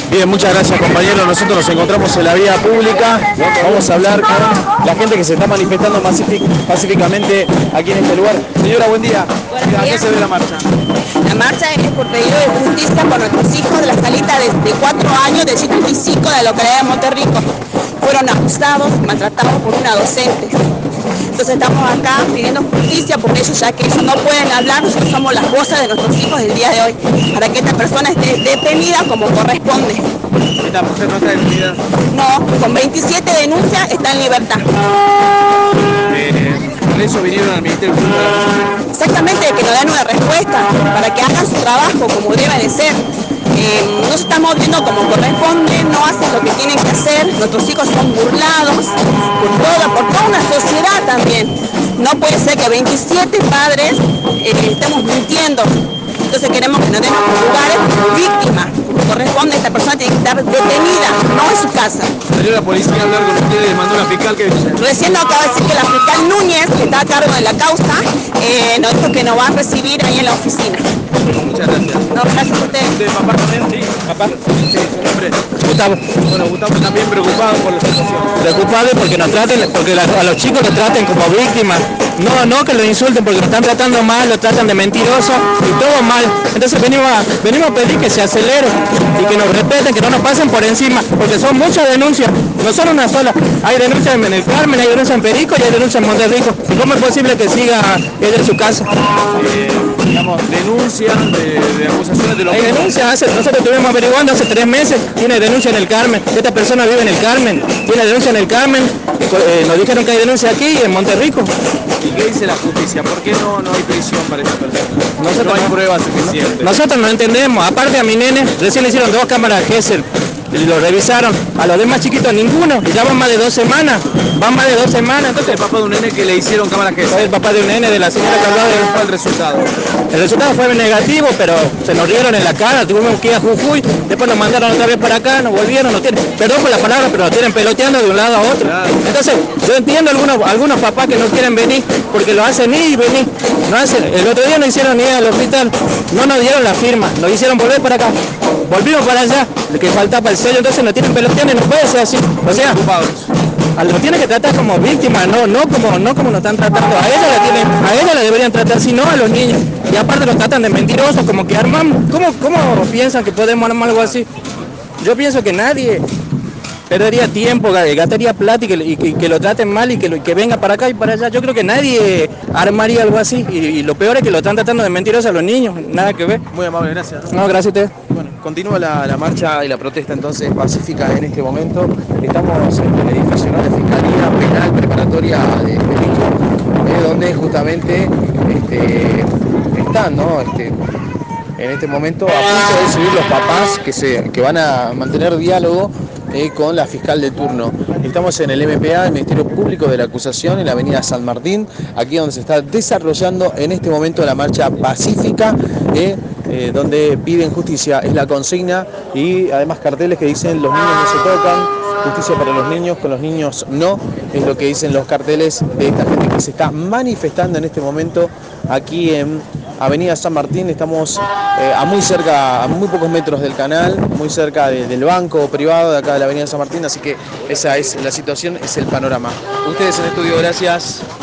Bien, muchas gracias compañero. Nosotros nos encontramos en la vía pública. Vamos a hablar con la gente que se está manifestando pacíficamente aquí en este lugar. Señora, buen día. ¿A qué se ve la marcha? La marcha es por pedido de justicia por nuestros hijos de la salita de 4 años del sitio físico de la localidad de Monterrico. Fueron abusados, maltratados por una docente. Entonces estamos acá pidiendo justicia por ellos, ya que ellos no pueden hablar. Nosotros somos las voces de nuestros hijos del día de hoy, para que esta persona esté detenida como corresponde. ¿Esta mujer no está detenida? No, con 27 denuncias está en libertad. Por eso vinieron al Ministerio Público de la Acusación. Exactamente, que nos den una respuesta para que hagan su trabajo como debe de ser. No se están moviendo como corresponde, no hacen lo que tienen que hacer. Nuestros hijos son burlados por toda una sociedad también. No puede ser que 27 padres estemos mintiendo. Entonces queremos que nos den lugares víctimas. Como corresponde, esta persona tiene que estar detenida, no en su casa. Salió la policía a hablar con ustedes y mandó una fiscal que dice. Recién nos acaba de decir que la fiscal Núñez, que está a cargo de la causa, nos dijo que nos va a recibir ahí en la oficina. Muchas gracias. No, gracias a ustedes. ¿Usted, papá también? Sí. ¿Papá? Sí, su nombre. Gustavo. Bueno, Gustavo también preocupado por la situación. Preocupado porque a los chicos los traten como víctimas. No que los insulten porque los están tratando mal, los tratan de mentirosos y todo mal. Entonces venimos a pedir que se acelere y que nos respeten, que no nos pasen por encima, porque son muchas denuncias, no son una sola. Hay denuncias en el Carmen, hay denuncias en Perico y hay denuncias en Monterrico. ¿Cómo es posible que siga él en su casa? Digamos, denuncias de acusaciones de los... Hay denuncias, nosotros estuvimos averiguando hace 3 meses, tiene denuncia en el Carmen, esta persona vive en el Carmen, tiene denuncia en el Carmen, nos dijeron que hay denuncia aquí en Monterrico. ¿Y qué dice la justicia? ¿Por qué no hay prisión para esta persona? Nosotros no hay pruebas suficientes. Nosotros no entendemos, aparte a mi nene recién le hicieron 2 cámaras Gesell y lo revisaron, a los demás chiquitos ninguno, y ya van más de 2 semanas, entonces El papá de un nene que le hicieron cámara soy Gesell. el papá de un nene de la señora que hablaba ¿Cuál fue de... el resultado? El resultado fue negativo, pero se nos rieron en la cara, tuvimos que ir a Jujuy, después nos mandaron otra vez para acá, nos volvieron, perdón por la palabra, pero nos tienen peloteando de un lado a otro. Claro. Entonces, yo entiendo algunos papás que no quieren venir, porque lo hacen ir y venir. No hacen. El otro día nos hicieron ir al hospital, no nos dieron la firma, nos hicieron volver para acá. Volvimos para allá, lo que faltaba el sello, entonces nos tienen peloteando y no puede ser así. O sea, lo tienen que tratar como víctima, no como nos están tratando. A ella la deberían tratar, si no a los niños. Y aparte los tratan de mentirosos, como que arman. ¿Cómo piensan que podemos armar algo así? Yo pienso que nadie perdería tiempo, gastaría plata y que lo traten mal y que venga para acá y para allá. Yo creo que nadie armaría algo así. Y lo peor es que lo están tratando de mentirosos a los niños, nada que ver. Muy amable, gracias. No, gracias a ustedes. Bueno, continúa la marcha y la protesta entonces pacífica en este momento. Estamos en el edificio de la Fiscalía Penal Preparatoria de Perico, donde justamente están, ¿no? En este momento a punto de subir los papás que van a mantener diálogo con la fiscal de turno. Estamos en el MPA, el Ministerio Público de la Acusación, en la avenida San Martín, aquí donde se está desarrollando en este momento la marcha pacífica, donde piden justicia, es la consigna, y además carteles que dicen los niños no se tocan, justicia para los niños, con los niños no, es lo que dicen los carteles de esta gente que se está manifestando en este momento aquí en Avenida San Martín. Estamos a muy pocos metros del canal, muy cerca del banco privado de acá de la Avenida San Martín, así que esa es la situación, es el panorama. Ustedes en estudio, gracias.